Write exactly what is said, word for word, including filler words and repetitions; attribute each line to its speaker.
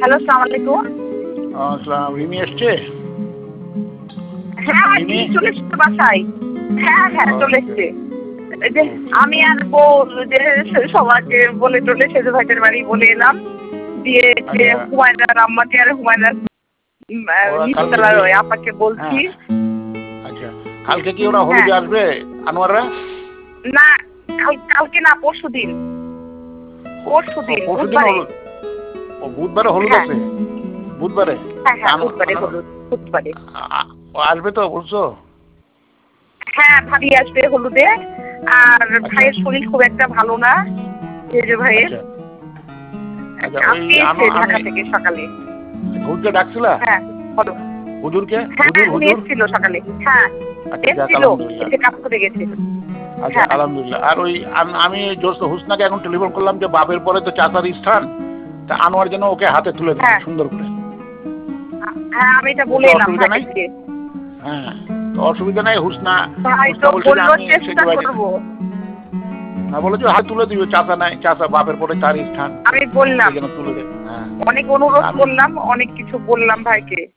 Speaker 1: Hello, সালাম আলাইকুম।
Speaker 2: আসসালাম, রিমি এসছে?
Speaker 1: হ্যাঁ,
Speaker 2: রিমি?
Speaker 1: রিমি চলে এসছে বাসায়। হ্যাঁ, হ্যাঁ, চলে
Speaker 2: ওকে,
Speaker 1: এসছে। এই যে
Speaker 2: ওকে।
Speaker 1: আমি আর বউ যে সবাইকে বলে টলে সেজু ভাইদের বাড়ি বলে এলাম। দিয়ে যে
Speaker 2: আচ্ছা,
Speaker 1: হুমায়রার আম্মাকে আর হুমায়রার উম আ
Speaker 2: ওরা কালকে
Speaker 1: নিচতলার
Speaker 2: কি?
Speaker 1: ওই আপাকে বলছি।
Speaker 2: হ্যাঁ, আচ্ছা। কালকে কি ওরা
Speaker 1: হ্যাঁ,
Speaker 2: হলুদে আসবে, আনোয়াররা?
Speaker 1: না, কাল কালকে না, পরশুদিন।
Speaker 2: ও
Speaker 1: পরশুদিন,
Speaker 2: পরশুদিন
Speaker 1: বুধবারে।
Speaker 2: হলুদ। ও বুধবারে হলুদ
Speaker 1: হ্যাঁ,
Speaker 2: আছে? বুধবারে?
Speaker 1: হ্যাঁ,
Speaker 2: তা
Speaker 1: হ্যাঁ,
Speaker 2: আনো
Speaker 1: বুধবারে
Speaker 2: আনো
Speaker 1: হলুদ, বুধবারে।
Speaker 2: আ- আ- ও আসবে তো বলছো?
Speaker 1: হ্যাঁ, ভাবি আসবে হলুদে। আর
Speaker 2: আচ্ছা,
Speaker 1: ভাইয়ের শরীর খুব একটা ভালো না, সেজু ভাইয়ের।
Speaker 2: আচ্ছা, আচ্ছা। ওই
Speaker 1: আজকে
Speaker 2: আনো
Speaker 1: এসছে
Speaker 2: আমি
Speaker 1: ঢাকা থেকে সকালে।
Speaker 2: হুজুরকে ডাকছিলা?
Speaker 1: হ্যাঁ, বলো।
Speaker 2: হুজুরকে?
Speaker 1: হ্যাঁ,
Speaker 2: হুজুর,
Speaker 1: উনি
Speaker 2: হুজুর?
Speaker 1: এসেছিল সকালে। হ্যাঁ,
Speaker 2: আচ্ছা, যাক
Speaker 1: এসেছিল।
Speaker 2: আলহামদুলিল্লাহ।
Speaker 1: এসে কাজ করে গেছে।
Speaker 2: আচ্ছা,
Speaker 1: হ্যাঁ,
Speaker 2: আলহামদুলিল্লাহ। আর ওই আম- আমি জোস্ত হুসনাকে এখন টেলিফোন করলাম যে বাপের পরে তো চাচার স্থান, তা আনোয়ার যেন ওকে হাতে তুলে দেয়
Speaker 1: হ্যাঁ,
Speaker 2: সুন্দর করে।
Speaker 1: হ্যাঁ, আমি এটা বলে
Speaker 2: ওতে
Speaker 1: এলাম
Speaker 2: অসুবিধা নাই?
Speaker 1: ভাইকে।
Speaker 2: হ্যাঁ, তো অসুবিধা নাই। হুসনা
Speaker 1: ভাই
Speaker 2: হুসনা
Speaker 1: তো
Speaker 2: বলছে যে
Speaker 1: বললো
Speaker 2: আমি
Speaker 1: চেষ্টা
Speaker 2: সেজে ভাইকে
Speaker 1: করবো।
Speaker 2: না বলে যে হাত তুলে দিবে, চাচা নাই, চাচা বাপের পরে তার স্থান,
Speaker 1: আমি
Speaker 2: সে
Speaker 1: বললাম,
Speaker 2: যেন তুলে দেয়। হ্যাঁ,
Speaker 1: অনেক অনুরোধ
Speaker 2: আমি
Speaker 1: করলাম, অনেক কিছু বললাম ভাইকে।